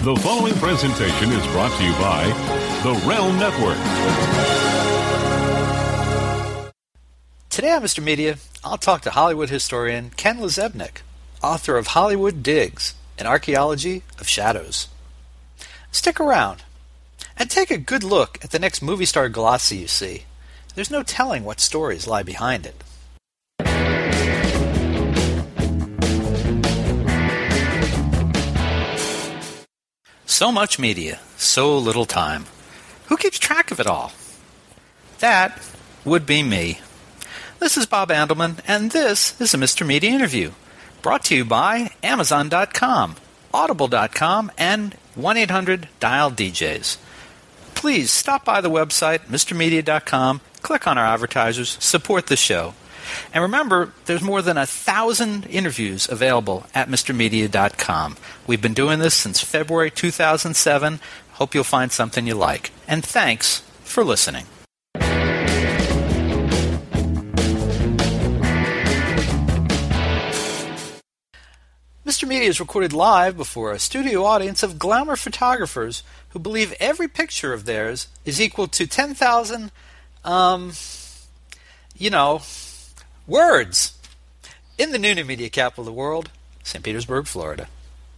The following presentation is brought to you by The Realm Network. Today on Mr. Media, I'll talk to Hollywood historian Ken LaZebnik, author of Hollywood Digs, an archaeology of shadows. Stick around and take a good look at the next movie star glossy you see. There's no telling what stories lie behind it. So much media, so little time. Who keeps track of it all? That would be me. This is Bob Andelman, and this is a Mr. Media interview, brought to you by Amazon.com, Audible.com, and 1-800-DIAL-DJs. Please stop by the website, MrMedia.com, click on our advertisers, support the show. And remember, there's more than 1,000 interviews available at MrMedia.com. We've been doing this since February 2007. Hope you'll find something you like. And thanks for listening. Mr. Media is recorded live before a studio audience of glamour photographers who believe every picture of theirs is equal to 10,000, words. In the new media capital of the world, St. Petersburg, Florida.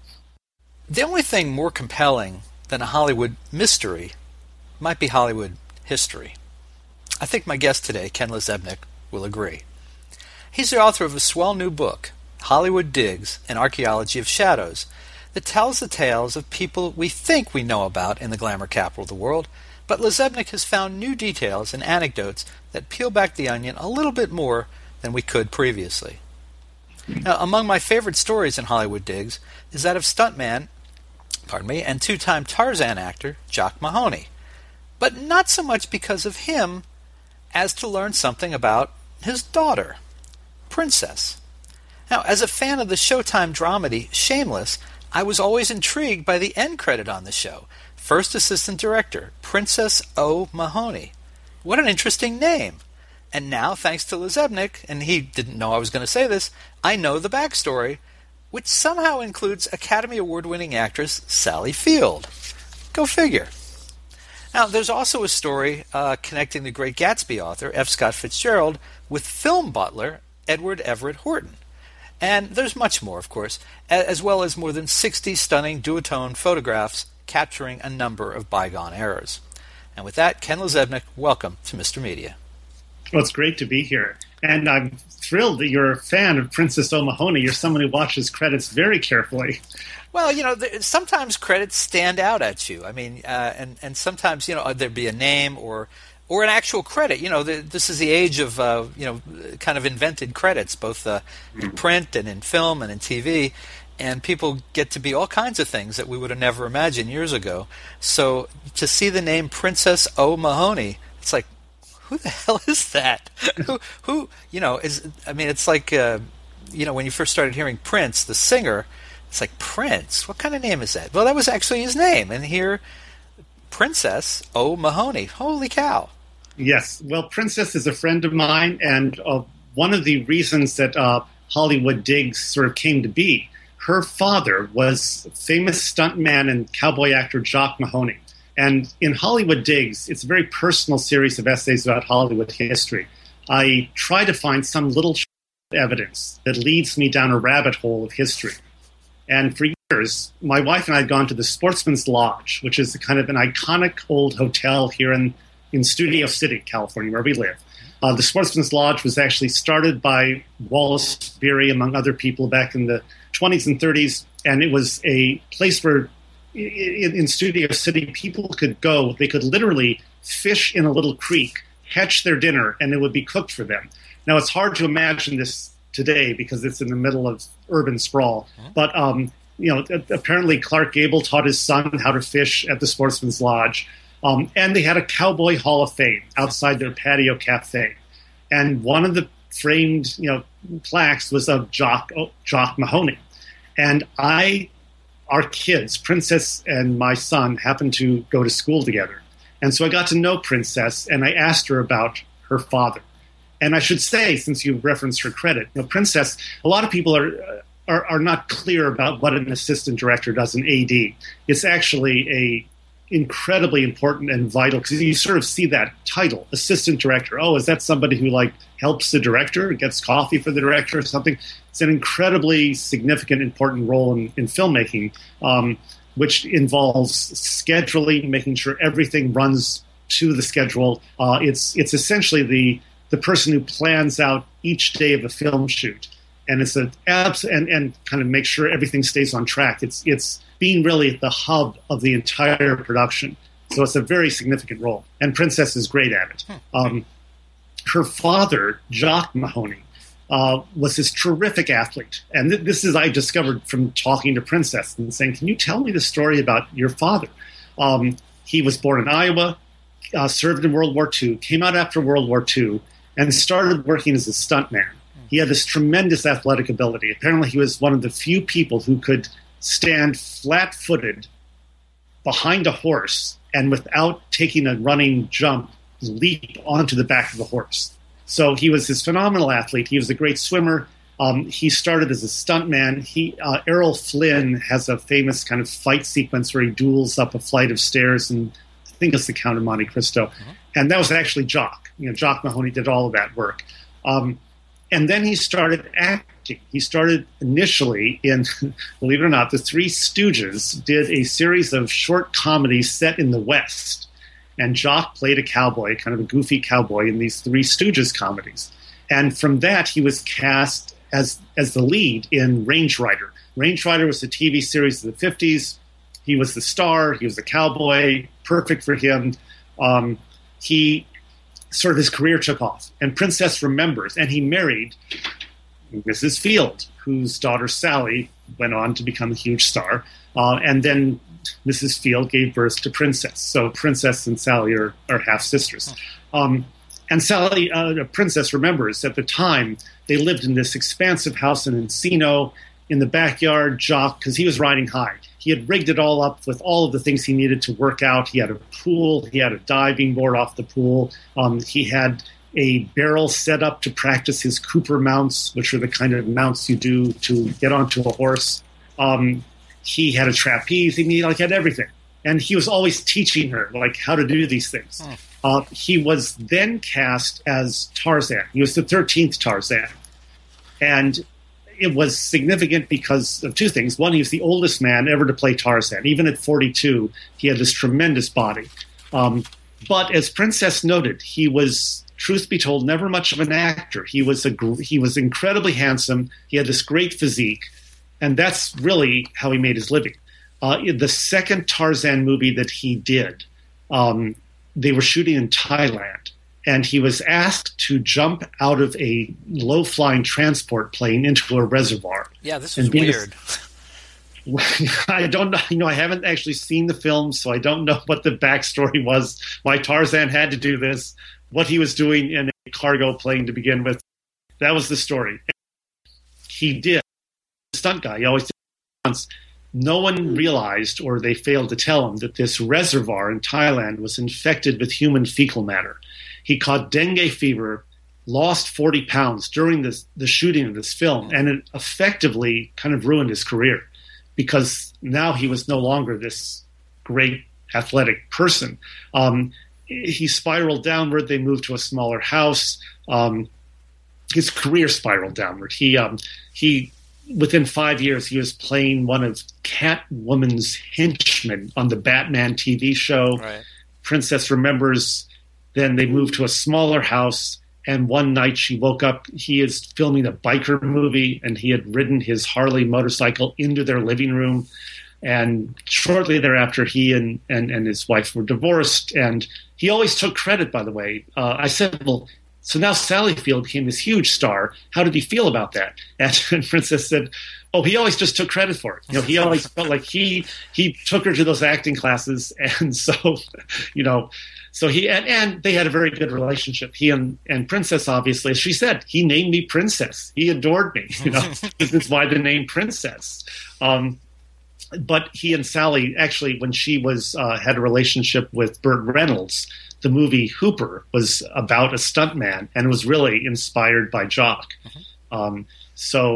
The only thing more compelling than a Hollywood mystery might be Hollywood history. I think my guest today, Ken LaZebnik, will agree. He's the author of a swell new book, Hollywood Digs, an archaeology of shadows, that tells the tales of people we think we know about in the glamour capital of the world, but LaZebnik has found new details and anecdotes that peel back the onion a little bit more than we could previously. Now, among my favorite stories in Hollywood Digs is that of stuntman, and two-time Tarzan actor Jock Mahoney. But not so much because of him as to learn something about his daughter, Princess. Now, as a fan of the Showtime dramedy Shameless, I was always intrigued by the end credit on the show. First Assistant Director, Princess O. Mahoney. What an interesting name. And now, thanks to LaZebnik, and he didn't know I was going to say this, I know the backstory, which somehow includes Academy Award-winning actress Sally Field. Go figure. Now, there's also a story connecting the great Gatsby author, F. Scott Fitzgerald, with film butler Edward Everett Horton. And there's much more, of course, as well as more than 60 stunning duotone photographs capturing a number of bygone eras. And with that, Ken LaZebnik, welcome to Mr. Media. Well, it's great to be here. And I'm thrilled that you're a fan of Princess O'Mahony. You're someone who watches credits very carefully. Well, sometimes credits stand out at you. I mean, and sometimes, there'd be a name or an actual credit. This is the age of, kind of invented credits, both in print and in film and in TV. And people get to be all kinds of things that we would have never imagined years ago. So to see the name Princess O'Mahony, it's like, who the hell is that? who it's like, when you first started hearing Prince, the singer, it's like, Prince? What kind of name is that? Well, that was actually his name. And here, Princess O'Mahony. Holy cow. Yes. Well, Princess is a friend of mine, and one of the reasons that Hollywood Digs sort of came to be, her father was famous stuntman and cowboy actor Jock Mahoney. And in Hollywood Digs, it's a very personal series of essays about Hollywood history. I try to find some little evidence that leads me down a rabbit hole of history. And for years, my wife and I had gone to the Sportsman's Lodge, which is kind of an iconic old hotel here in Studio City, California, where we live. The Sportsman's Lodge was actually started by Wallace Beery, among other people, back in the 20s and 30s. And it was a place where in Studio City, people could go. They could literally fish in a little creek, catch their dinner, and it would be cooked for them. Now, it's hard to imagine this today because it's in the middle of urban sprawl. But, apparently Clark Gable taught his son how to fish at the Sportsman's Lodge. And they had a Cowboy Hall of Fame outside their patio cafe. And one of the framed, plaques was of Jock Mahoney. And our kids, Princess and my son, happened to go to school together. And so I got to know Princess, and I asked her about her father. And I should say, since you referenced her credit, Princess, a lot of people are not clear about what an assistant director does, an AD. It's actually a incredibly important and vital, because you sort of see that title, assistant director. Oh, is that somebody who like helps the director, gets coffee for the director or something? It's an incredibly significant, important role in filmmaking, which involves scheduling, making sure everything runs to the schedule. It's essentially the person who plans out each day of a film shoot, and it's and kind of make sure everything stays on track. It's being really at the hub of the entire production. So it's a very significant role, and Princess is great at it. Her father, Jock Mahoney, was this terrific athlete, and this is I discovered from talking to Princess and saying, "Can you tell me the story about your father?" He was born in Iowa, served in World War II, came out after World War II, and started working as a stuntman. He had this tremendous athletic ability. Apparently, he was one of the few people who could stand flat-footed behind a horse and without taking a running jump, leap onto the back of the horse. So he was this phenomenal athlete. He was a great swimmer. He started as a stuntman. Errol Flynn has a famous kind of fight sequence where he duels up a flight of stairs, and I think it's the Count of Monte Cristo. Mm-hmm. And that was actually Jock. Jock Mahoney did all of that work. And then he started acting. He started initially in, believe it or not, the Three Stooges did a series of short comedies set in the West. And Jock played a cowboy, kind of a goofy cowboy in these Three Stooges comedies. And from that, he was cast as the lead in Range Rider. Range Rider was a TV series of the 50s. He was the star. He was a cowboy. Perfect for him. Sort of his career took off. And Princess remembers, and he married Mrs. Field, whose daughter Sally went on to become a huge star. And then Mrs. Field gave birth to Princess. So Princess and Sally are half-sisters. And Sally, Princess, remembers at the time they lived in this expansive house in Encino. In the backyard, Jock, because he was riding high, he had rigged it all up with all of the things he needed to work out. He had a pool. He had a diving board off the pool. He had a barrel set up to practice his Cooper mounts, which are the kind of mounts you do to get onto a horse. He had a trapeze. He had everything. And he was always teaching her how to do these things. He was then cast as Tarzan. He was the 13th Tarzan. And it was significant because of two things. One, he was the oldest man ever to play Tarzan. Even at 42, he had this tremendous body. But as Princess noted, he was, truth be told, never much of an actor. He was incredibly handsome. He had this great physique. And that's really how he made his living. The second Tarzan movie that he did, they were shooting in Thailand. And he was asked to jump out of a low-flying transport plane into a reservoir. Yeah, this is weird. I don't know. I haven't actually seen the film, so I don't know what the backstory was, why Tarzan had to do this, what he was doing in a cargo plane to begin with. That was the story. He did. Stunt guy. He always did stunts. No one realized, or they failed to tell him, that this reservoir in Thailand was infected with human fecal matter. He caught dengue fever, lost 40 pounds during the shooting of this film, and it effectively kind of ruined his career because now he was no longer this great athletic person. He spiraled downward. They moved to a smaller house. His career spiraled downward. He within 5 years, he was playing one of Catwoman's henchmen on the Batman TV show. Right. Princess remembers. Then they moved to a smaller house, and one night she woke up. He is filming a biker movie, and he had ridden his Harley motorcycle into their living room. And shortly thereafter, he and his wife were divorced. And he always took credit, by the way. I said, well, so now Sally Field became this huge star. How did he feel about that? And Princess said, oh, he always just took credit for it. He always felt like he took her to those acting classes. And so, so he and they had a very good relationship. He and Princess, obviously, as she said, he named me Princess. He adored me. This is why the name Princess. But he and Sally, actually, when she was had a relationship with Burt Reynolds, the movie Hooper was about a stuntman, and it was really inspired by Jock. So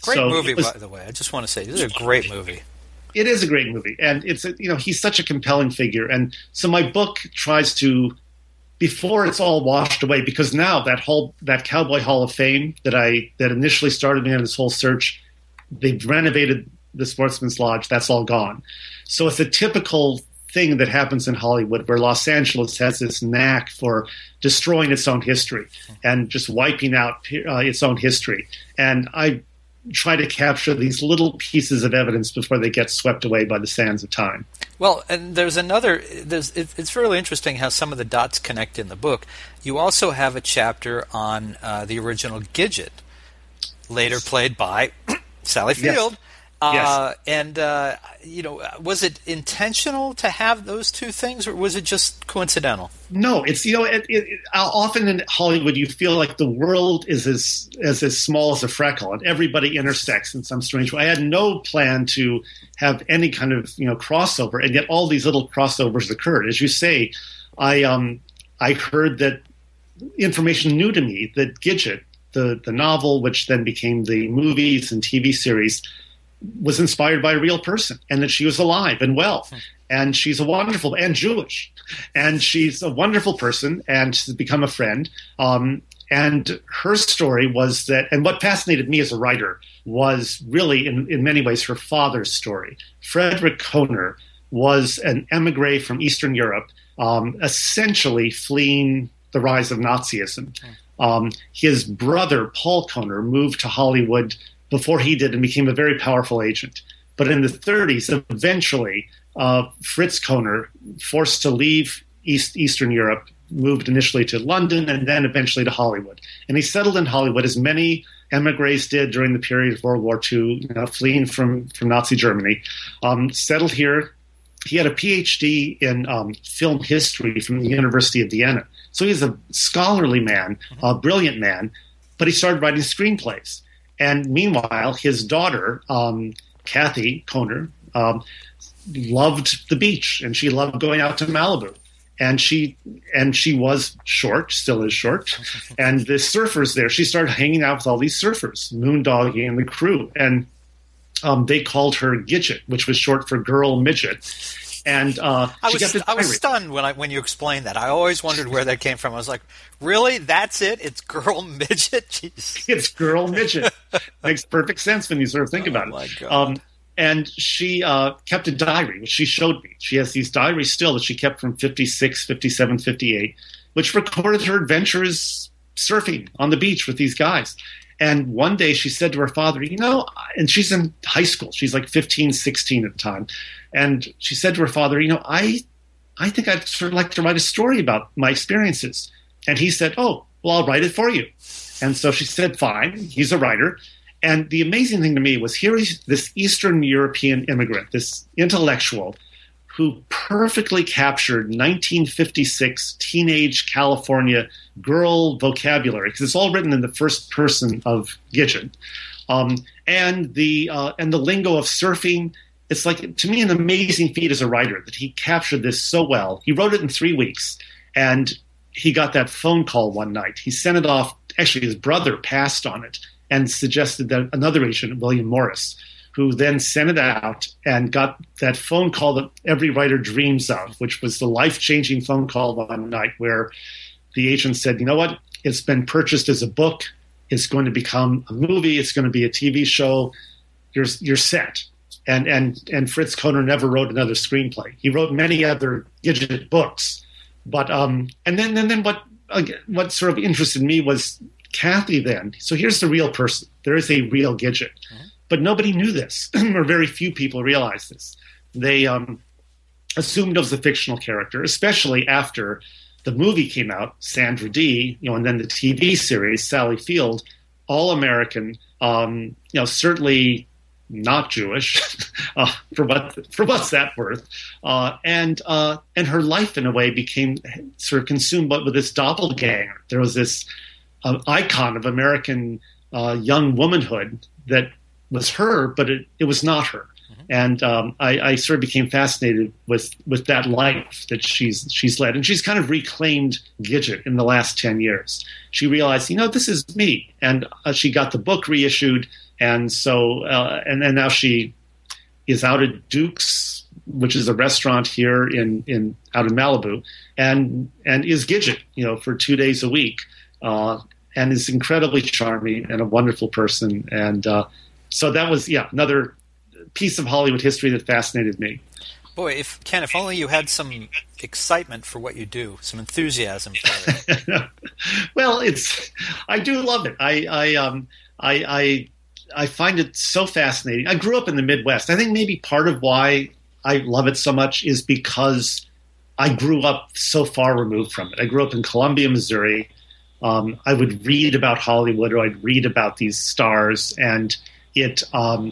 Great movie, by the way. I just want to say, this is a great movie. It is a great movie, and he's such a compelling figure. And so my book tries to, before it's all washed away, because now that Cowboy Hall of Fame that initially started me on this whole search, they've renovated the Sportsman's Lodge. That's all gone. So it's a typical thing that happens in Hollywood, where Los Angeles has this knack for destroying its own history and just wiping out its own history. And I try to capture these little pieces of evidence before they get swept away by the sands of time. Well, and it's really interesting how some of the dots connect in the book. You also have a chapter on the original Gidget, later played by Sally Field. Yes. And was it intentional to have those two things, or was it just coincidental? No, it's often in Hollywood you feel like the world is as small as a freckle, and everybody intersects in some strange way. I had no plan to have any kind of crossover, and yet all these little crossovers occurred. As you say, I heard that information new to me that Gidget, the novel, which then became the movies and TV series, was inspired by a real person, and that she was alive and well, and she's a wonderful, and Jewish, and she's a wonderful person, and she's become a friend. And her story was that, and what fascinated me as a writer was really, in many ways, her father's story. Frederick Kohner was an emigre from Eastern Europe, essentially fleeing the rise of Nazism. His brother, Paul Kohner, moved to Hollywood before he did and became a very powerful agent. But in the 30s, eventually, Fritz Kohner, forced to leave Eastern Europe, moved initially to London and then eventually to Hollywood. And he settled in Hollywood, as many emigres did during the period of World War II, fleeing from Nazi Germany. Settled here. He had a PhD in film history from the University of Vienna. So he's a scholarly man, a brilliant man, but he started writing screenplays. And meanwhile, his daughter, Kathy Kohner, loved the beach, and she loved going out to Malibu. And she was short, still is short. And the surfers there, she started hanging out with all these surfers, Moondoggie and the crew. And they called her Gidget, which was short for girl midget. And I was stunned when you explained that. I always wondered where that came from. I was like, really? That's it? It's girl midget? Jeez. It's girl midget. Makes perfect sense when you sort of think about it. My God. And she kept a diary, which she showed me. She has these diaries still that she kept from 56, 57, 58, which recorded her adventures surfing on the beach with these guys. And one day she said to her father, and she's in high school. She's like 15, 16 at the time. And she said to her father, I think I'd sort of like to write a story about my experiences. And he said, oh, well, I'll write it for you. And so she said, fine. He's a writer. And the amazing thing to me was, here is this Eastern European immigrant, this intellectual, who perfectly captured 1956 teenage California girl vocabulary, because it's all written in the first person of Gidget, and the lingo of surfing. It's like, to me, an amazing feat as a writer that he captured this so well. He wrote it in 3 weeks, and he got that phone call one night. He sent it off. Actually, his brother passed on it and suggested that another agent, William Morris, who then sent it out and got that phone call that every writer dreams of, which was the life-changing phone call one night where the agent said, you know what, it's been purchased as a book. It's going to become a movie. It's going to be a TV show. You're set. And Fritz Kohner never wrote another screenplay. He wrote many other Gidget books. But and then what sort of interested me was Kathy then. So here's the real person. There is a real Gidget. Mm-hmm. But nobody knew this, or very few people realized this. They assumed it was a fictional character, especially after the movie came out, Sandra Dee, and then the TV series, Sally Field, all American, certainly not Jewish, for what's that worth, and her life in a way became sort of consumed with this doppelganger. There was this icon of American young womanhood that was her, but it was not her. Mm-hmm. And I sort of became fascinated with that life that she's led. And she's kind of reclaimed Gidget in the last 10 years. She realized, this is me. And she got the book reissued, And so, and then now she is out at Duke's, which is a restaurant here out in Malibu, and is Gidget, for 2 days a week, and is incredibly charming and a wonderful person. And so that was, another piece of Hollywood history that fascinated me. Boy, if only you had some excitement for what you do, some enthusiasm for it. Well, I do love it. I find it so fascinating. I grew up in the Midwest. I think maybe part of why I love it so much is because I grew up so far removed from it. I grew up in Columbia, Missouri. I would read about Hollywood, or I'd read about these stars, and it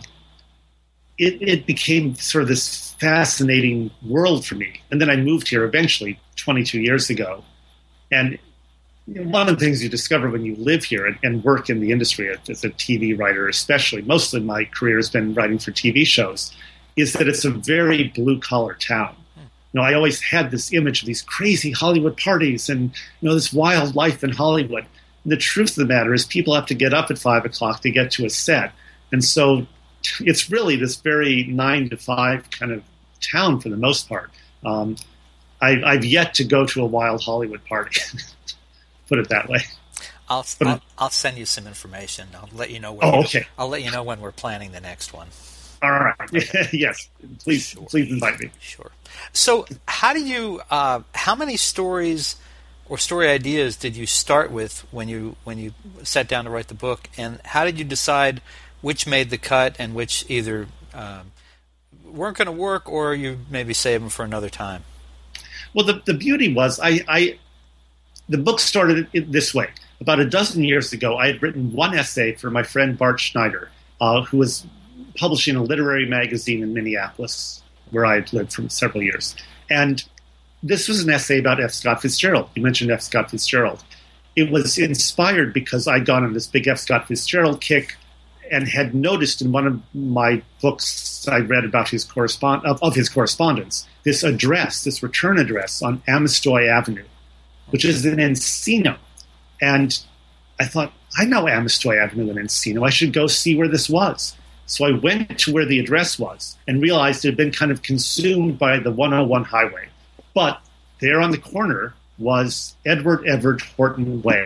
became sort of this fascinating world for me. And then I moved here eventually 22 years ago. And one of the things you discover when you live here and work in the industry as a TV writer, especially, most of my career has been writing for TV shows, is that it's a very blue-collar town. I always had this image of these crazy Hollywood parties and, this wild life in Hollywood. And the truth of the matter is people have to get up at 5 o'clock to get to a set. And so it's really this very 9 to 5 kind of town for the most part. I've yet to go to a wild Hollywood party, put it that way. I'll send you some information. I'll let you know. I'll let you know when we're planning the next one. All right. Yes. Please invite me. Sure. So, how many stories or story ideas did you start with when you sat down to write the book, and how did you decide which made the cut and which either weren't going to work, or you maybe save them for another time? Well, the beauty was the book started this way. About a dozen years ago, I had written one essay for my friend Bart Schneider, who was publishing a literary magazine in Minneapolis, where I had lived for several years. And this was an essay about F. Scott Fitzgerald. You mentioned F. Scott Fitzgerald. It was inspired because I'd gone on this big F. Scott Fitzgerald kick and had noticed in one of my books I read about his correspondence, this return address on Amestoy Avenue, which is in Encino. And I thought, I know Amestoy Avenue in Encino. I should go see where this was. So I went to where the address was and realized it had been kind of consumed by the 101 highway. But there on the corner was Edward Everett Horton Way.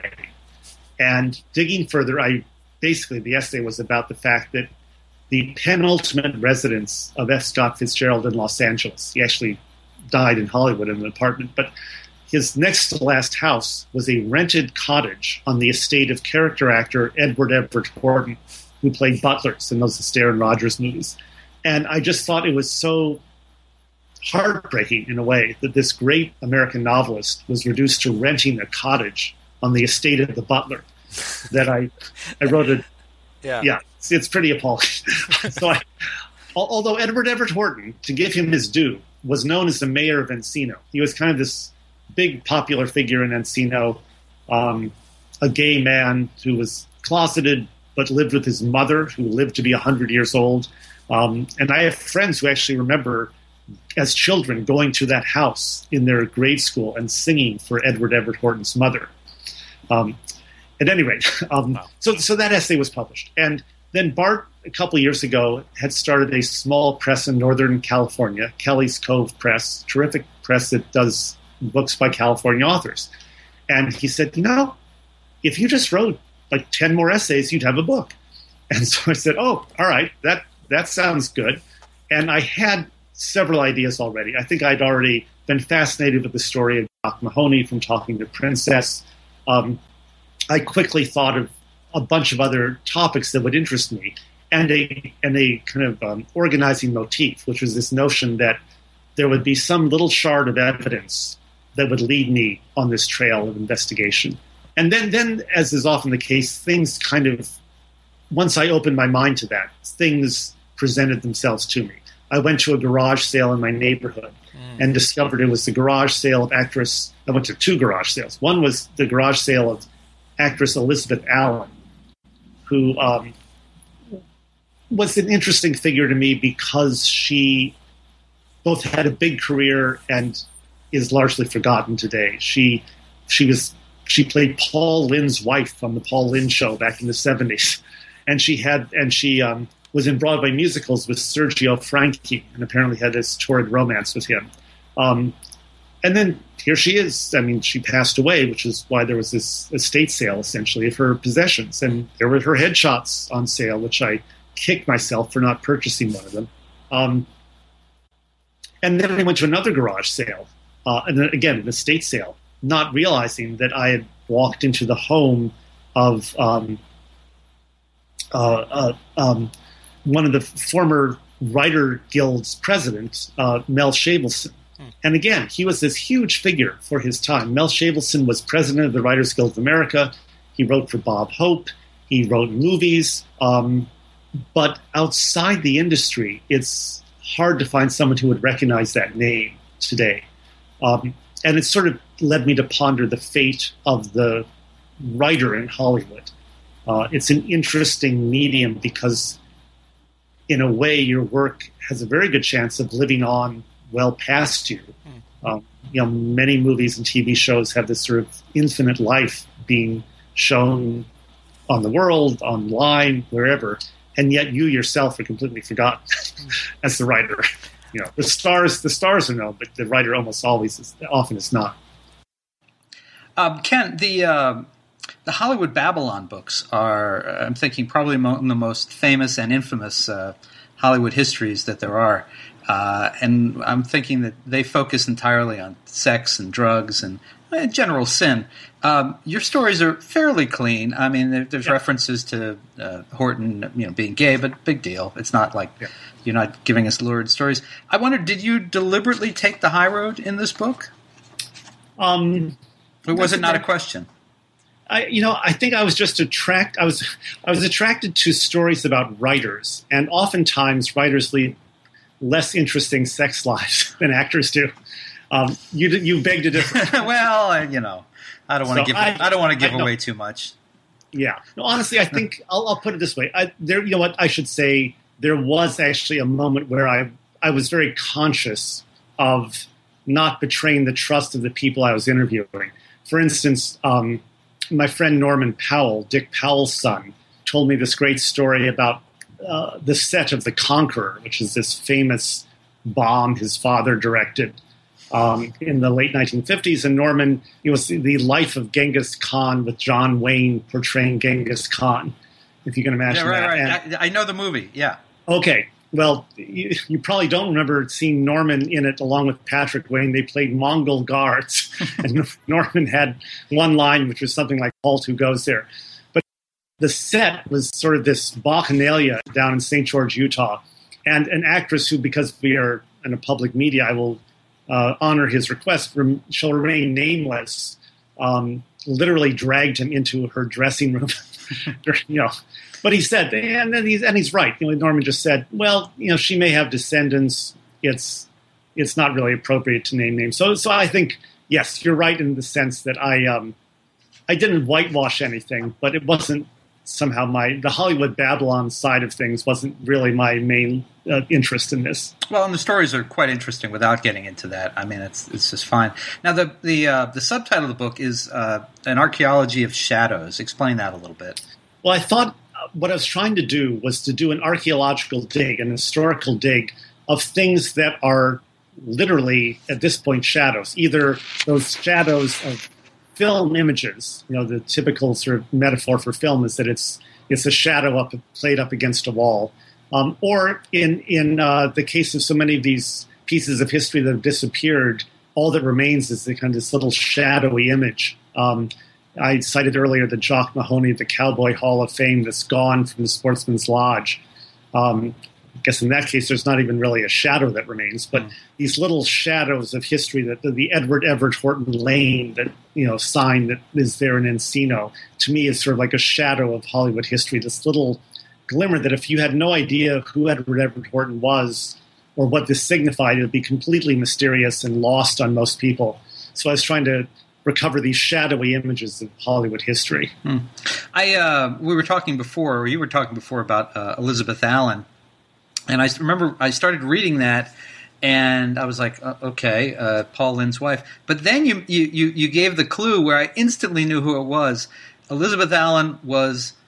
And digging further, the essay was about the fact that the penultimate residence of F. Scott Fitzgerald in Los Angeles, he actually died in Hollywood in an apartment, but his next to last house was a rented cottage on the estate of character actor Edward Everett Horton, who played butlers in those Astaire and Rogers movies. And I just thought it was so heartbreaking in a way that this great American novelist was reduced to renting a cottage on the estate of the butler that I wrote it. Yeah, it's pretty appalling. So although Edward Everett Horton, to give him his due, was known as the mayor of Encino. He was kind of this big popular figure in Encino, a gay man who was closeted but lived with his mother, who lived to be 100 years old. And I have friends who actually remember, as children, going to that house in their grade school and singing for Edward Everett Horton's mother. At any rate, so that essay was published. And then Bart, a couple of years ago, had started a small press in Northern California, Kelly's Cove Press, terrific press that does books by California authors. And he said, if you just wrote like 10 more essays, you'd have a book. And so I said, oh, all right, that sounds good. And I had several ideas already. I think I'd already been fascinated with the story of Doc Mahoney from Talking to Princess. I quickly thought of a bunch of other topics that would interest me, and a kind of organizing motif, which was this notion that there would be some little shard of evidence that would lead me on this trail of investigation. And then, as is often the case, things kind of, once I opened my mind to that, things presented themselves to me. I went to a garage sale in my neighborhood and discovered it was the garage sale of actress. I went to two garage sales. One was the garage sale of actress Elizabeth Allen, who was an interesting figure to me because she both had a big career and is largely forgotten today. She played Paul Lynde's wife on the Paul Lynde Show back in the 70s. and she was in Broadway musicals with Sergio Franchi, and apparently had this torrid romance with him. And then here she is. I mean, she passed away, which is why there was this estate sale, essentially, of her possessions. And there were her headshots on sale, which I kicked myself for not purchasing one of them. And then I went to another garage sale, and then again, an estate sale, not realizing that I had walked into the home of one of the former Writer Guild's president, Mel Shavelson. And again, he was this huge figure for his time. Mel Shavelson was president of the Writers Guild of America. He wrote for Bob Hope. He wrote movies. But outside the industry, it's hard to find someone who would recognize that name today. And it sort of led me to ponder the fate of the writer in Hollywood. It's an interesting medium because, in a way, your work has a very good chance of living on well past you. Many movies and TV shows have this sort of infinite life being shown on the world, online, wherever, and yet you yourself are completely forgotten as the writer. The stars are known, but the writer almost often is not. Ken, the Hollywood Babylon books are, I'm thinking, probably among the most famous and infamous Hollywood histories that there are. And I'm thinking that they focus entirely on sex and drugs and general sin. Your stories are fairly clean. I mean, there's references to Horton, being gay, but big deal. It's not like you're not giving us lurid stories. I wonder, did you deliberately take the high road in this book? Or was it not a question? I think I was just attracted. I was attracted to stories about writers, and oftentimes writers lead less interesting sex lives than actors do. You beg to differ. Well, I don't want to give away too much. Yeah. No, honestly, I think I'll put it this way. I should say there was actually a moment where I was very conscious of not betraying the trust of the people I was interviewing. For instance, my friend Norman Powell, Dick Powell's son, told me this great story about the set of The Conqueror, which is this famous bomb his father directed in the late 1950s. And Norman, it was the life of Genghis Khan with John Wayne portraying Genghis Khan, if you can imagine that. Right. And I know the movie, yeah. Okay. Well, you probably don't remember seeing Norman in it along with Patrick Wayne. They played Mongol guards. And Norman had one line, which was something like, "Halt, who goes there?" But the set was sort of this bacchanalia down in St. George, Utah. And an actress who, because we are in a public media, I will honor his request, shall remain nameless, literally dragged him into her dressing room. But he said, and he's right. Norman just said, well, she may have descendants. It's not really appropriate to name names. So I think, yes, you're right in the sense that I didn't whitewash anything, but it wasn't somehow the Hollywood Babylon side of things wasn't really my main interest in this. Well, and the stories are quite interesting without getting into that. I mean, it's just fine. Now, the subtitle of the book is An Archaeology of Shadows. Explain that a little bit. Well, I thought what I was trying to do was to do an archaeological dig, an historical dig of things that are literally, at this point, shadows. Either those shadows of film images, the typical sort of metaphor for film is that it's a shadow played up against a wall. Or in the case of so many of these pieces of history that have disappeared, all that remains is the kind of this little shadowy image. I cited earlier the Jock Mahoney, the Cowboy Hall of Fame that's gone from the Sportsman's Lodge. I guess in that case, there's not even really a shadow that remains, but these little shadows of history, that the Edward Everett Horton Lane, that sign that is there in Encino, to me is sort of like a shadow of Hollywood history. This little glimmer that if you had no idea who Edward Everett Horton was or what this signified, it would be completely mysterious and lost on most people. So I was trying to recover these shadowy images of Hollywood history. We were talking before, or you were talking before about Elizabeth Allen, and I remember I started reading that, and I was like, okay, Paul Lynde's wife. But then you gave the clue where I instantly knew who it was. Elizabeth Allen was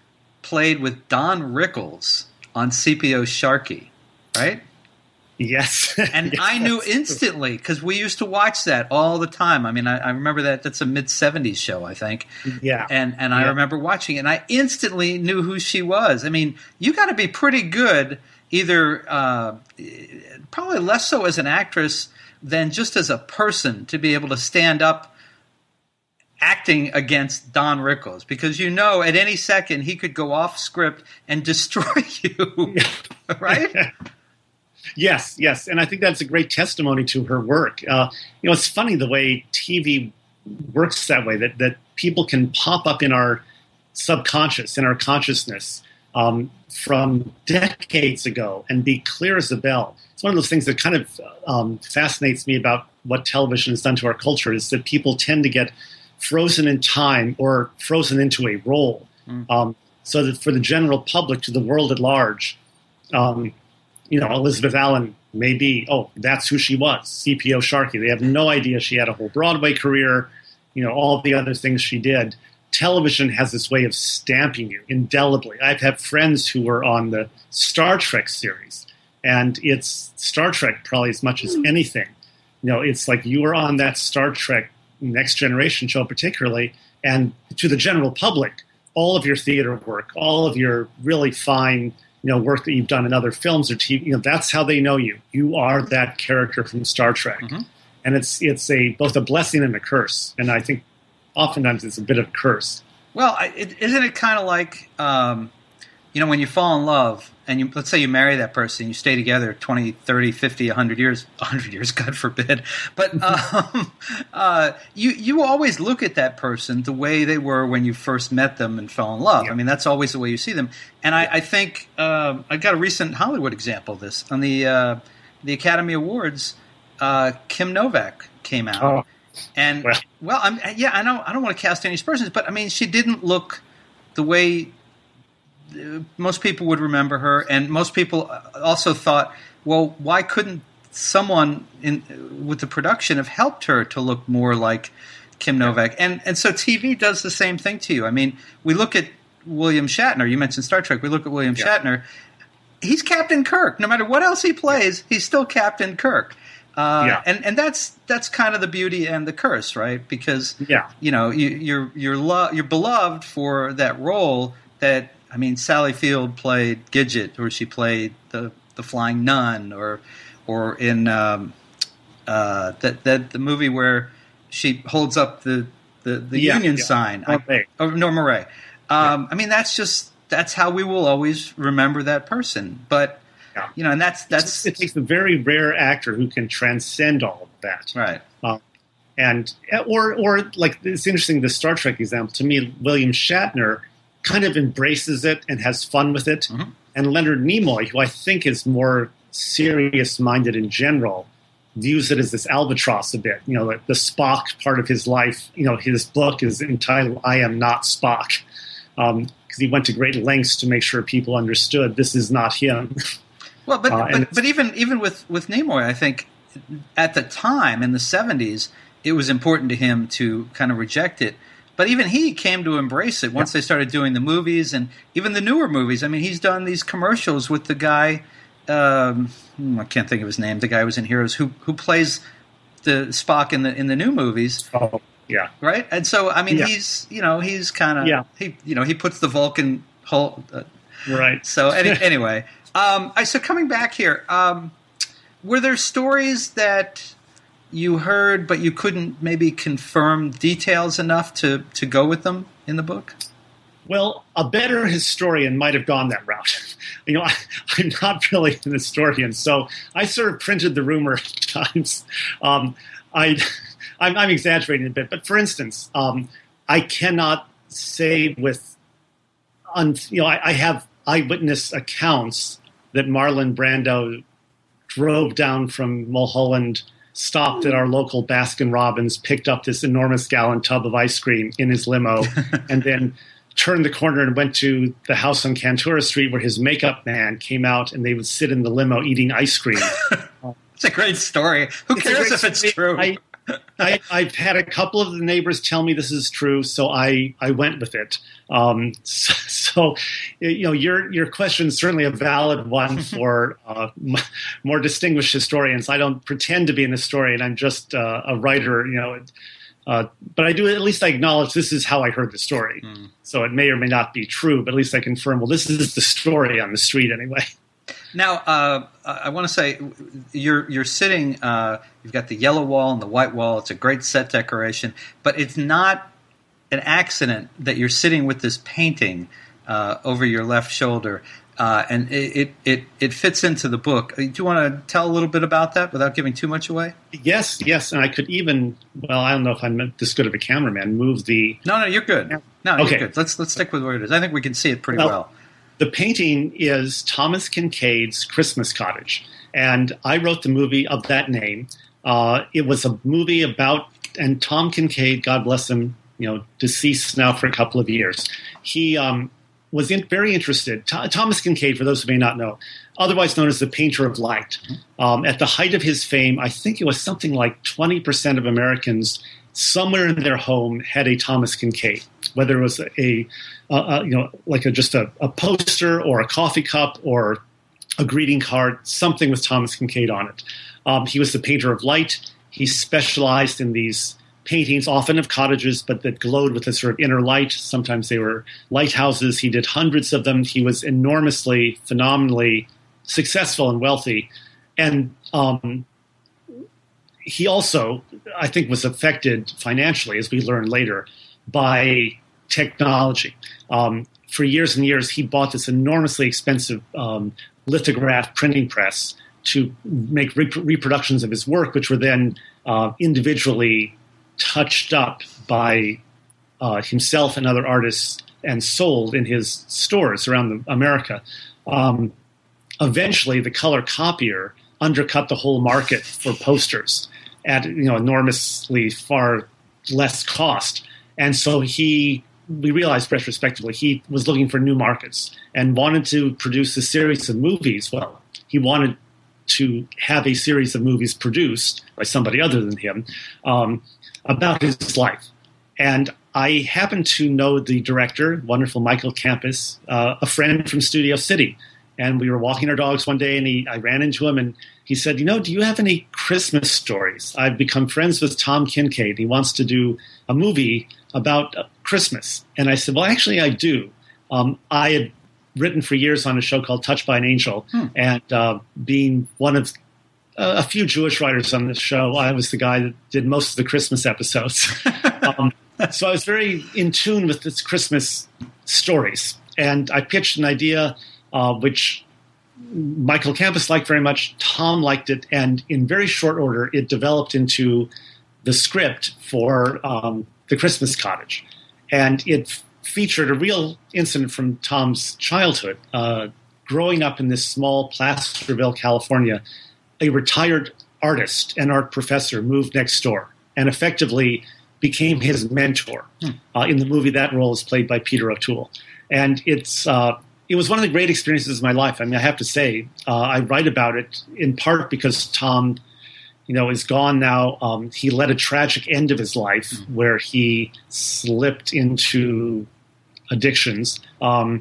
played with Don Rickles on CPO Sharkey, right? Yes. And Yes, I knew that's true. instantly because we used to watch that all the time. I mean, I remember that. That's a mid-'70s show, I think. Yeah. And I Yeah. remember watching it, and I instantly knew who she was. I mean, you got to be pretty good, either probably less so as an actress than just as a person, to be able to stand up acting against Don Rickles, because you know at any second he could go off script and destroy you, right? Yes, yes, and I think that's a great testimony to her work. It's funny the way TV works that way, that people can pop up in our subconscious, in our consciousness, from decades ago and be clear as a bell. It's one of those things that kind of fascinates me about what television has done to our culture, is that people tend to get frozen in time or frozen into a role. So that for the general public, to the world at large, Elizabeth Allen may be, that's who she was, CPO Sharkey. They have no idea she had a whole Broadway career, all the other things she did. Television has this way of stamping you indelibly. I've had friends who were on the Star Trek series, and it's Star Trek probably as much as anything. It's like you were on that Star Trek Next Generation show particularly, and to the general public, all of your theater work, all of your really fine work that you've done in other films or TV, that's how they know you. You are that character from Star Trek. Mm-hmm. And it's both a blessing and a curse. And I think oftentimes it's a bit of a curse. Well, isn't it kind of like, when you fall in love and let's say you marry that person, you stay together 20, 30, 50, 100 years, God forbid. But you always look at that person the way they were when you first met them and fell in love. Yeah. I mean, that's always the way you see them. And I think I got a recent Hollywood example of this. On the Academy Awards, Kim Novak came out. Oh. And, I know I don't want to cast any aspersions, but, I mean, she didn't look the way most people would remember her, and most people also thought, well, why couldn't someone with the production have helped her to look more like Kim Novak? And so TV does the same thing to you. I mean, we look at William Shatner. You mentioned Star Trek. We look at William Shatner. He's Captain Kirk. No matter what else he plays, he's still Captain Kirk. And that's kind of the beauty and the curse, right? Because you're beloved for that role that. I mean, Sally Field played Gidget, or she played the Flying Nun, or in the movie where she holds up the Union sign. Norma Ray. I mean, that's how we will always remember that person. But and that's it takes a very rare actor who can transcend all of that, right? Or like it's interesting, the Star Trek example. To me, William Shatner kind of embraces it and has fun with it. Mm-hmm. And Leonard Nimoy, who I think is more serious-minded in general, views it as this albatross a bit. The Spock part of his life, his book is entitled I Am Not Spock, because he went to great lengths to make sure people understood this is not him. Well, but even with Nimoy, I think at the time, in the 70s, it was important to him to kind of reject it. But even he came to embrace it once they started doing the movies, and even the newer movies. I mean, he's done these commercials with the guy, I can't think of his name, the guy who was in Heroes, who plays the Spock in the new movies. Oh, yeah. Right? And so, I mean, he's kind of, he puts the Vulcan whole. Right. So anyway, so coming back here, were there stories that you heard, but you couldn't maybe confirm details enough to go with them in the book? Well, a better historian might have gone that route. I'm not really an historian, so I sort of printed the rumor at times. I'm exaggerating a bit, but for instance, I cannot say with, I have eyewitness accounts that Marlon Brando drove down from Mulholland, stopped at our local Baskin-Robbins, picked up this enormous gallon tub of ice cream in his limo, and then turned the corner and went to the house on Cantura Street where his makeup man came out, and they would sit in the limo eating ice cream. It's a great story. Who cares if it's true? I've had a couple of the neighbors tell me this is true, so I went with it. So, your question is certainly a valid one for more distinguished historians. I don't pretend to be an historian. I'm just a writer, but I do at least I acknowledge this is how I heard the story. So it may or may not be true, but at least I confirm, well, this is the story on the street anyway. Now, I want to say you're sitting. You've got the yellow wall and the white wall. It's a great set decoration, but it's not an accident that you're sitting with this painting over your left shoulder, and it fits into the book. Do you want to tell a little bit about that without giving too much away? Yes, and I could even. Well, I don't know if I'm this good of a cameraman. Move the. No, you're good. No, okay. You're good. Let's stick with where it is. I think we can see it pretty well. The painting is Thomas Kincaid's Christmas Cottage, and I wrote the movie of that name. It was a movie about, and Tom Kincaid, God bless him, deceased now for a couple of years. He was very interested. Thomas Kincaid, for those who may not know, otherwise known as the painter of light. At the height of his fame, I think it was something like 20% of Americans somewhere in their home had a Thomas Kincaid, whether it was just a poster or a coffee cup or a greeting card, something with Thomas Kincaid on it. He was the painter of light. He specialized in these paintings, often of cottages, but that glowed with a sort of inner light. Sometimes they were lighthouses. He did hundreds of them. He was enormously, phenomenally successful and wealthy. And he also, I think, was affected financially, as we learned later, by technology. For years and years, he bought this enormously expensive lithograph printing press to make reproductions of his work, which were then individually touched up by himself and other artists and sold in his stores around America. Eventually, the color copier undercut the whole market for posters at enormously far less cost. And so we realized retrospectively, he was looking for new markets and wanted to produce a series of movies. Well, he wanted to have a series of movies produced by somebody other than him about his life. And I happened to know the director, wonderful Michael Campus, a friend from Studio City. And we were walking our dogs one day, and I ran into him, and he said, do you have any Christmas stories? I've become friends with Tom Kincaid. He wants to do a movie about Christmas. And I said, well, actually, I do. I had written for years on a show called Touched by an Angel, and being one of a few Jewish writers on this show, I was the guy that did most of the Christmas episodes. So I was very in tune with this Christmas stories. And I pitched an idea which Michael Campus liked very much. Tom liked it. And in very short order, it developed into the script for The Christmas Cottage. And it featured a real incident from Tom's childhood. Growing up in this small Placerville, California, a retired artist and art professor moved next door and effectively became his mentor. In the movie, that role is played by Peter O'Toole. And it was one of the great experiences of my life. I mean, I have to say, I write about it in part because Tom, is gone now. He led a tragic end of his life where he slipped into addictions. But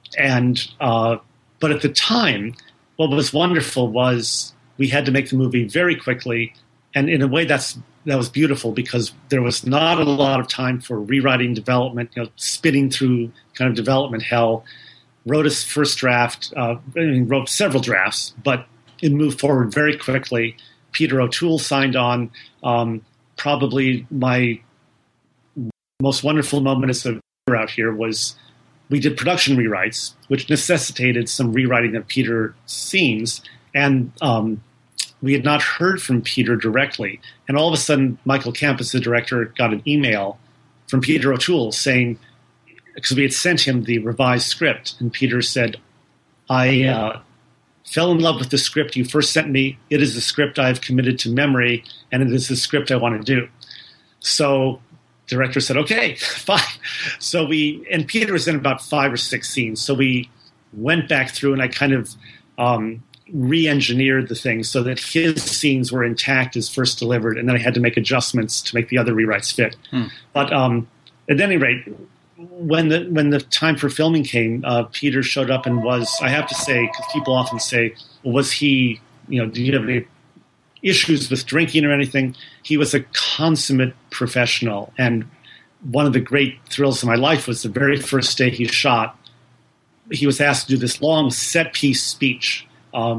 at the time, what was wonderful was we had to make the movie very quickly. And in a way, that was beautiful because there was not a lot of time for rewriting development, spinning through kind of development hell. Wrote his first draft, wrote several drafts, but it moved forward very quickly. Peter O'Toole signed on. Probably my most wonderful moment as a writer out here was we did production rewrites, which necessitated some rewriting of Peter's scenes. And we had not heard from Peter directly. And all of a sudden, Michael Campus, the director, got an email from Peter O'Toole saying, because we had sent him the revised script, and Peter said, I fell in love with the script you first sent me. It is the script I have committed to memory, and it is the script I want to do. So the director said, okay, fine. So and Peter was in about 5 or 6 scenes. So we went back through, and I kind of re-engineered the thing so that his scenes were intact as first delivered, and then I had to make adjustments to make the other rewrites fit. But at any rate, when the time for filming came, Peter showed up and was, I have to say, because people often say, well, was he, did you have any issues with drinking or anything? He was a consummate professional, and one of the great thrills of my life was the very first day he shot. He was asked to do this long set-piece speech,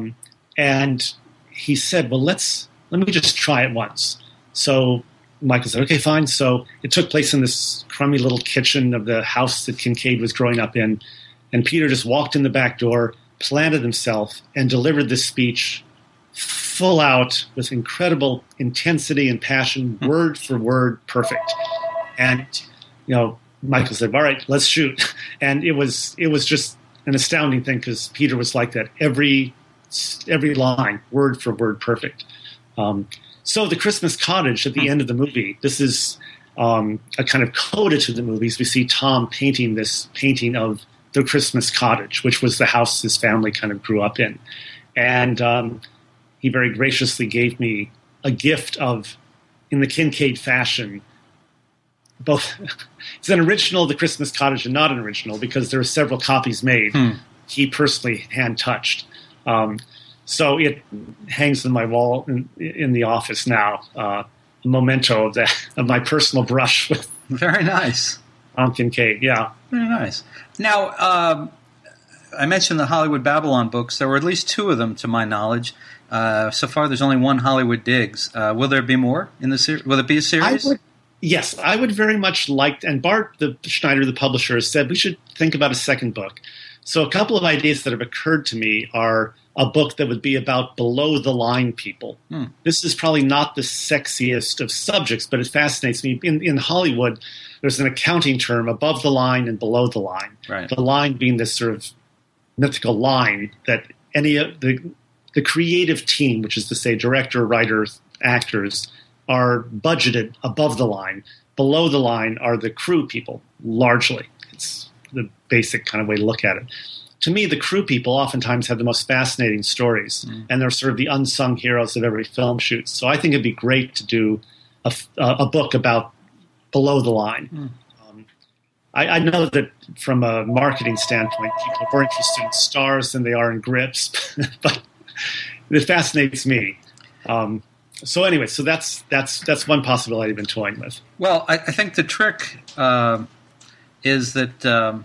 and he said, well, let me just try it once. So Michael said, okay, fine. So it took place in this crummy little kitchen of the house that Kincaid was growing up in, and Peter just walked in the back door, planted himself, and delivered this speech full out with incredible intensity and passion, word for word, perfect. And, Michael said, all right, let's shoot. And it was just an astounding thing because Peter was like that. Every line, word for word, perfect. So the Christmas Cottage at the end of the movie, this is a kind of coda to the movies. We see Tom painting this painting of the Christmas Cottage, which was the house his family kind of grew up in. And he very graciously gave me a gift of, in the Kincaid fashion, both it's an original of the Christmas Cottage and not an original because there are several copies made. He personally hand-touched. So it hangs on my wall in the office now, a memento of my personal brush with Very nice. Tom Kincaid, yeah. Very nice. Now, I mentioned the Hollywood Babylon books. There were at least 2 of them, to my knowledge. So far, there's only one Hollywood Digs. Will there be more in the series? Will it be a series? Yes, I would very much like, and Bart Schneider, the publisher, has said we should think about a second book. So a couple of ideas that have occurred to me are a book that would be about below-the-line people. This is probably not the sexiest of subjects, but it fascinates me. In Hollywood, there's an accounting term, above the line and below the line. Right. The line being this sort of mythical line that any of the creative team, which is to say director, writers, actors, are budgeted above the line. Below the line are the crew people, largely. It's the basic kind of way to look at it. To me, the crew people oftentimes have the most fascinating stories, and they're sort of the unsung heroes of every film shoot. So I think it'd be great to do a book about below the line. I know that from a marketing standpoint, people are more interested in stars than they are in grips, but it fascinates me. So anyway, so that's one possibility I've been toying with. Well, I think the trick is that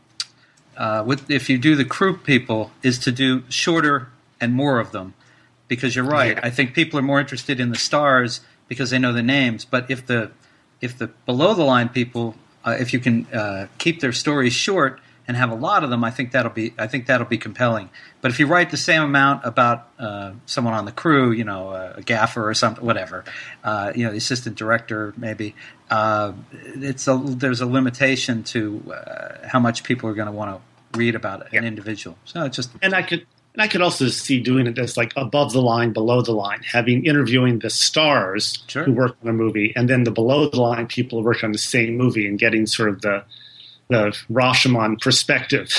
if you do the crew people, is to do shorter and more of them, because you're right. Yeah. I think people are more interested in the stars because they know the names. But if the below the line people, if you can keep their stories short and have a lot of them, I think that'll be compelling. But if you write the same amount about someone on the crew, a gaffer or something, whatever, the assistant director maybe, there's a limitation to how much people are going to want to read about an individual. So it's just and I could also see doing it as like above the line, below the line, interviewing the stars who worked on a movie, and then the below the line people who worked on the same movie, and getting sort of the Rashomon perspective,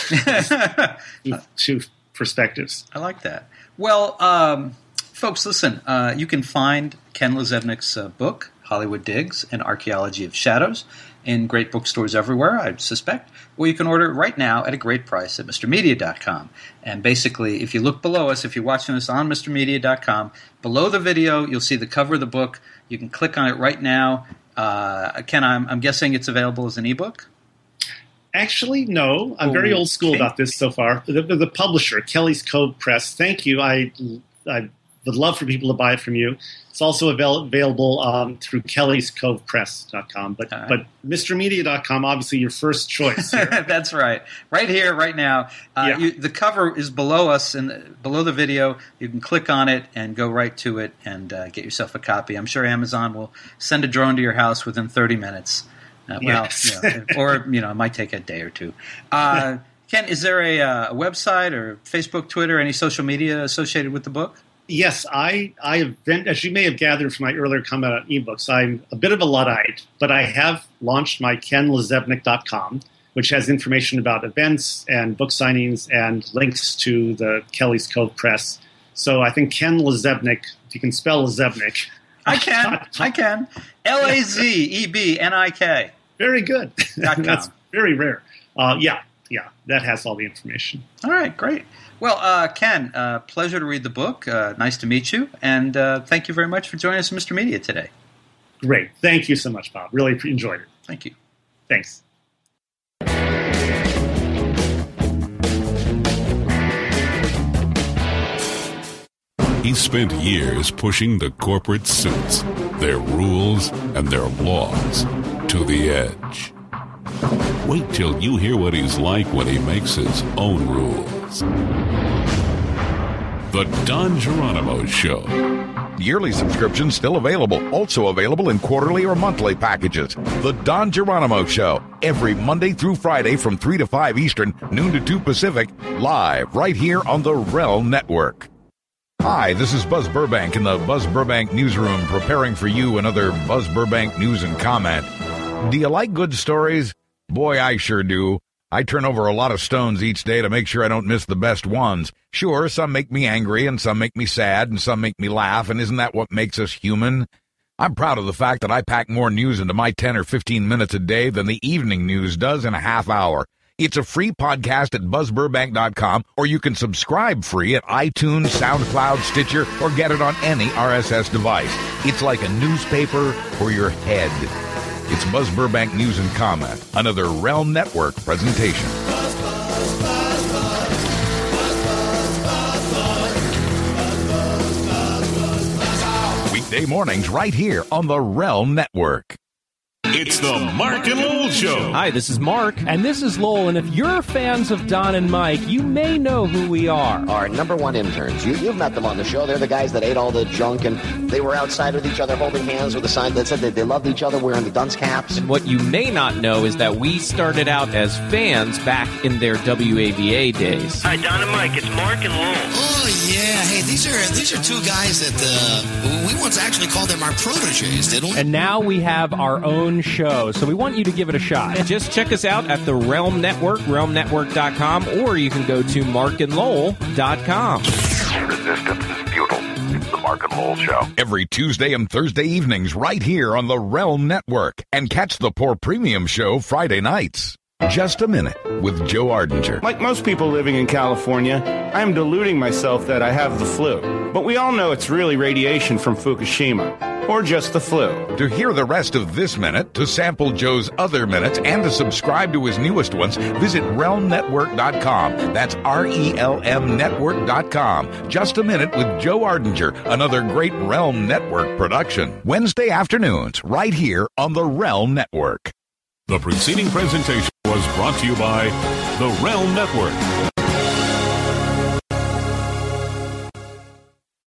2 perspectives. I like that. Well, folks, listen. You can find Ken LaZebnik's book, Hollywood Digs, An Archaeology of Shadows, in great bookstores everywhere, I suspect. Or you can order it right now at a great price at MrMedia.com. And basically, if you look below us, if you're watching this on MrMedia.com, below the video, you'll see the cover of the book. You can click on it right now. Ken, I'm guessing it's available as an ebook? Actually, no. I'm very old school about this so far. The publisher, Kelly's Cove Press, thank you. I would love for people to buy it from you. It's also available through kellyscovepress.com. But MrMedia.com, obviously your first choice here. That's right. Right here, right now. The cover is below us, and below the video. You can click on it and go right to it and get yourself a copy. I'm sure Amazon will send a drone to your house within 30 minutes. Yes. Or it might take a day or 2. Ken, is there a website or Facebook, Twitter, any social media associated with the book? Yes, I have been, as you may have gathered from my earlier comment on ebooks, I'm a bit of a Luddite, but I have launched my KenLaZebnik.com, which has information about events and book signings and links to the Kelly's Cove Press So I think Ken Lazebnik, if you can spell Lazebnik. I can. LAZEBNIK. Very good. That's very rare. Yeah, that has all the information. All right, great. Well, Ken, pleasure to read the book. Nice to meet you. And thank you very much for joining us in Mr. Media today. Great. Thank you so much, Bob. Really enjoyed it. Thank you. Thanks. He spent years pushing the corporate suits, their rules, and their laws to the edge. Wait till you hear what he's like when he makes his own rules. The Don Geronimo Show. Yearly subscription still available. Also available in quarterly or monthly packages. The Don Geronimo Show. Every Monday through Friday from 3 to 5 Eastern, noon to 2 Pacific. Live right here on the Realm Network. Hi, this is Buzz Burbank in the Buzz Burbank Newsroom, preparing for you another Buzz Burbank news and comment. Do you like good stories? Boy, I sure do. I turn over a lot of stones each day to make sure I don't miss the best ones. Sure, some make me angry, and some make me sad, and some make me laugh, and isn't that what makes us human? I'm proud of the fact that I pack more news into my 10 or 15 minutes a day than the evening news does in a half hour. It's a free podcast at buzzburbank.com, or you can subscribe free at iTunes, SoundCloud, Stitcher, or get it on any RSS device. It's like a newspaper for your head. It's Buzz Burbank News and Comment, another Realm Network presentation. Weekday mornings right here on the Realm Network. It's the Mark and Lowell Show. Hi, this is Mark. And this is Lowell. And if you're fans of Don and Mike, you may know who we are. Our number one interns. You've met them on the show. They're the guys that ate all the junk, and they were outside with each other holding hands with a sign that said that they loved each other wearing the dunce caps. And what you may not know is that we started out as fans back in their WAVA days. Hi, Don and Mike. It's Mark and Lowell. Oh, yeah. Hey, these are two guys that we once actually called them our proteges, didn't we? And now we have our own show, so we want you to give it a shot. Just check us out at the Realm Network, realmnetwork.com, or you can go to markandlowell.com. Resistance is futile. It's the Mark and Lowell Show. Every Tuesday and Thursday evenings right here on the Realm Network. And catch the Poor Premium Show Friday nights. Just a Minute with Joe Ardinger. Like most people living in California, I'm deluding myself that I have the flu. But we all know it's really radiation from Fukushima. Or just the flu. To hear the rest of this minute, to sample Joe's other minutes, and to subscribe to his newest ones, visit realmnetwork.com. That's RELM network.com. Just a Minute with Joe Ardinger, another great Realm Network production. Wednesday afternoons, right here on the Realm Network. The preceding presentation was brought to you by the Realm Network.